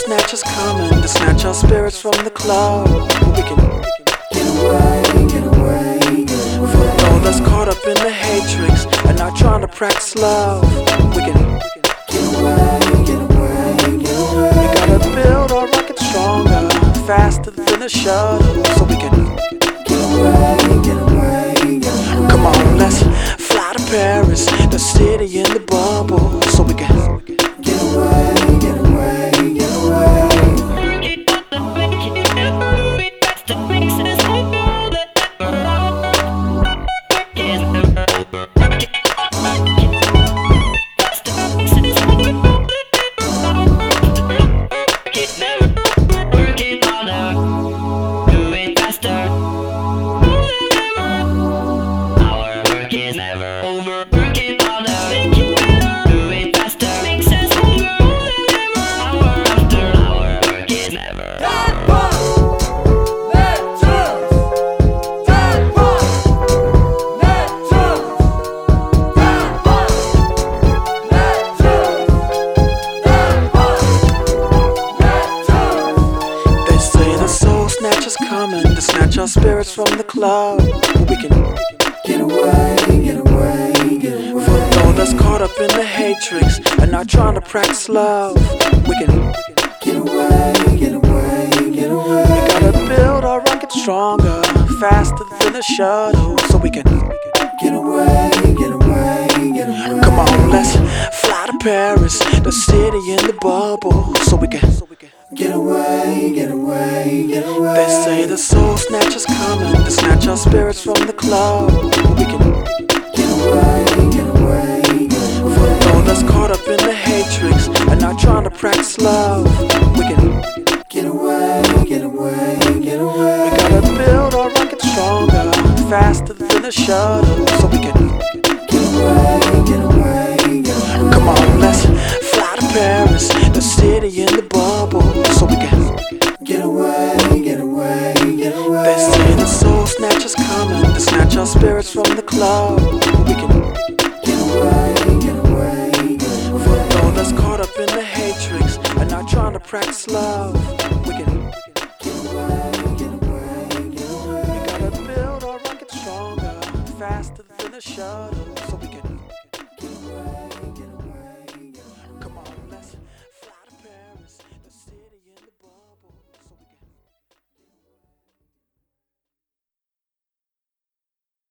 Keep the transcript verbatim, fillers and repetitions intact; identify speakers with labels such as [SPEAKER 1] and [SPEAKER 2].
[SPEAKER 1] snatchers coming to snatch our spirits from the club. We can
[SPEAKER 2] Get away, get away, get away.
[SPEAKER 1] for all that's caught up in the hatrix and not trying to practice love. We can
[SPEAKER 2] Get away, get away, get away.
[SPEAKER 1] we gotta build our rocket stronger, faster than a shuttle, so we can
[SPEAKER 2] Get away, get away, get away.
[SPEAKER 1] come on, let's fly to Paris, the city in the bubble, so we can
[SPEAKER 2] Get away, get away, get away.
[SPEAKER 1] Snatchers coming to snatch our spirits from the club. We can
[SPEAKER 2] Get away, get away, get away.
[SPEAKER 1] for all that's caught up in the hatrix and not trying to practice love. We can
[SPEAKER 2] Get away, get away, get away.
[SPEAKER 1] we gotta build our rocket stronger, faster than a shuttle, so we can
[SPEAKER 2] Get away, get away, get away.
[SPEAKER 1] come on, let's fly to Paris, the city in the bubble, so we can.
[SPEAKER 2] Get away, get away, get away.
[SPEAKER 1] They say the soul snatchers coming to snatch our spirits from the club. We can
[SPEAKER 2] Get away, get away, get away.
[SPEAKER 1] for all that's caught up in the hatrix and not trying to practice love. We can
[SPEAKER 2] Get away, get away, get away.
[SPEAKER 1] we gotta build our rocket stronger, faster than a shuttle, so we can
[SPEAKER 2] Get away, get away, get away.
[SPEAKER 1] come on, let's fly to Paris, the city in the bubble, so we can.
[SPEAKER 2] Get away, get away, get away.
[SPEAKER 1] They say the soul snatchers coming to snatch our spirits from the club. We can
[SPEAKER 2] Get away, get away, get away.
[SPEAKER 1] for all that's caught up in the hatrix and not trying to practice love.